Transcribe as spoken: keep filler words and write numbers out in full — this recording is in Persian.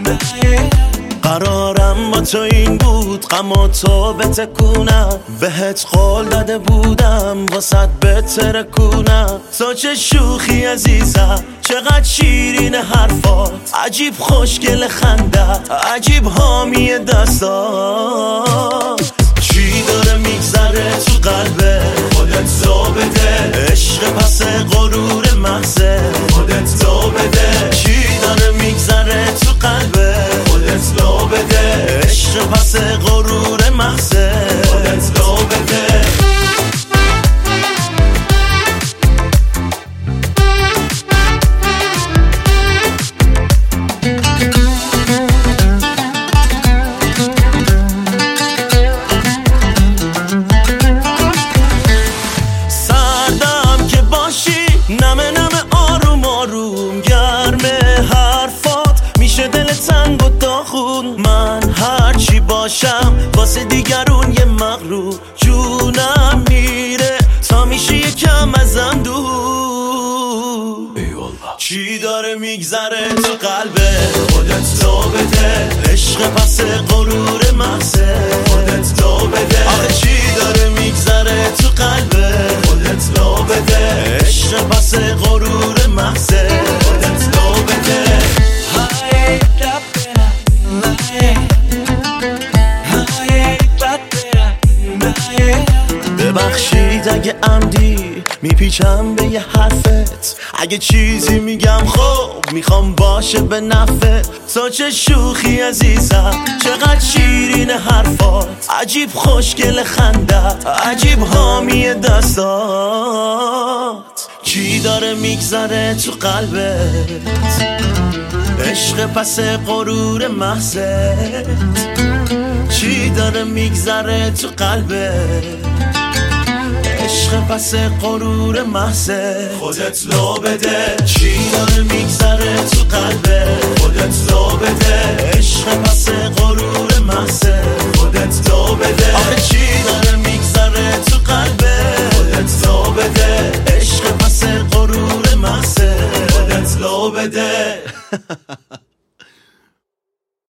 قرارم با تو این بود غم تو بتکونم، بهت قول داده بودم واسط بترکونم. تو چه شوخی عزیزم، چقدر شیرین حرفات، عجیب خوشگل خندت، عجیب حامی دستات. چی داره میگذره تو قلبه خودت تو بده، عشق پس غرور محضه خودت تو بده. چی داره میگذره تو قلبه خودت تو بده، عشق پس غرور محضه خودت تو بده. نمه نمه آروم آروم گرمه حرفات، میشه دل تنگ و داغون. من هرچی باشم واسه دیگرون یه مغرور، جونم میره تا میشه یکم ازم دور. چی داره میگذره تو قلبه خودت تو بده، عشق پس غرور محضه خودت تو بده. آخه چی داره میگذره تو قلبه خودت تو بده، عشق پس غرور محضه خودت تو بده. ببخشید اگه عمدی میپیچم به یه حرفت، اگه چیزی میگم خب میخوام باشه به نفعت. تو چه شوخی عزیزم، چقدر شیرین حرفات، عجیب خوشگل خندت، عجیب حامی دستات. چی داره میگذره تو قلبت، عشق پس غرور محضت. چی داره میگذره تو قلبت، عشق پس غرور محضه خودت لو بده. چی داره میگذره تو قلبه خودت لو بده، عشق پس